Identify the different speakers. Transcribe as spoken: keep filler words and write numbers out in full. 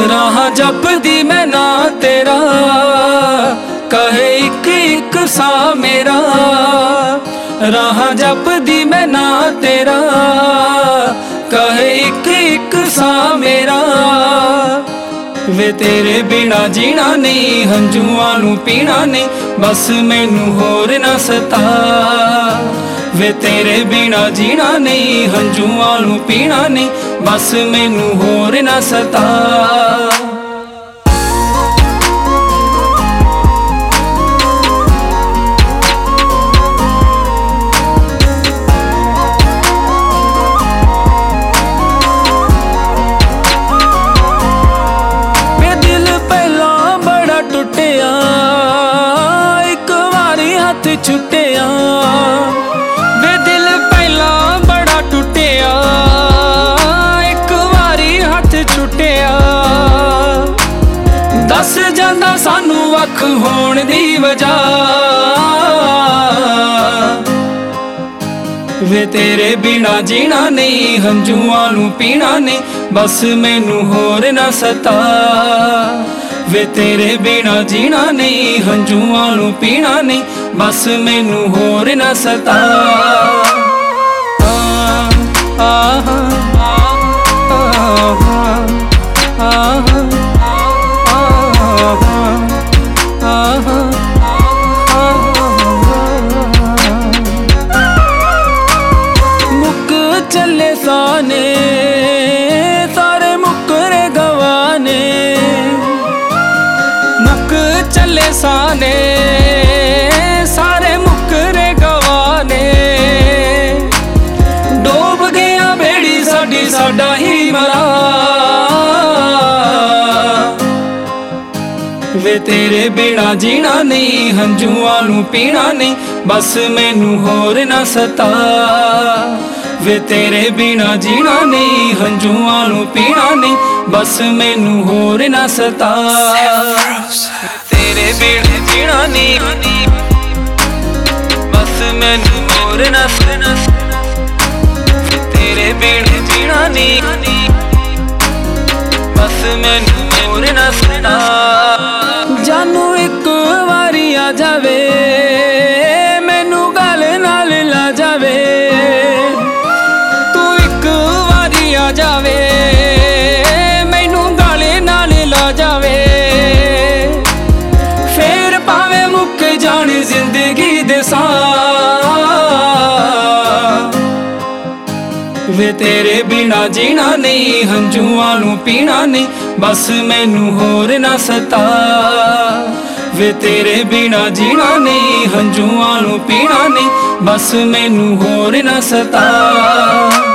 Speaker 1: ਰਾਹਾਂ ਜਪਦੀ ਮੈਂ ਨਾ तेरा, कहे एक एक सा मेरा। राਹਾਂ जपदी मैं ना तेरा, कहे एक एक सा मेरा। वे तेरे बिना जीना नहीं, हंझुआं नूं पीना नहीं, बस मैनू होर ना सता। वे तेरे बिना जीना नहीं, हंझुआं नूं पीना नहीं, बस मैनू होर ना सता। छुटिया वे दिल पहला बड़ा टुटिया, एक वारी हाथ छुटिया। दस जांदा सानू वख होण दी वजह, वे तेरे बिना जीना नहीं, हंझुआं नूं पीना नहीं, बस मैनू होर ना सता। वे तेरे बिना जीना नहीं, हंझुआं नूं पीना नहीं, बस मैनू होर ना सता। आ, आ, मुक चले साने सारे मुकरे गवाने, मुक चले साने सारे मुकरे गवाने। डोब गया बेड़ी साडी साडा ही मला, वे तेरे बिना जीना नहीं, हंझुआं नूं पीना नहीं, बस मैनू होर ना सता। वे तेरे बिना जीना नहीं, हंझुआं नूं पीना नहीं, बस मैनू होर ना सता। तेरे बिना जीना नहीं, बस मैनू होर ना सता। तेरे बिना जीना नहीं, बस मैनू होर ना सता। जानू एक वारी आ जावे, मैनू गल नाल ला जावे, तू एक वारी आ जावे, मैनू गल नाल ला जावे। फिर भावे मुक जान जिंदगी दे सां, वे तेरे बिना जीना नहीं, हंझुआं नूं पीना नहीं, बस मैनू होर ना सता। वे तेरे बिना जीना नहीं, हंझुआं नूं पीना नहीं, बस मैनू होर ना सता।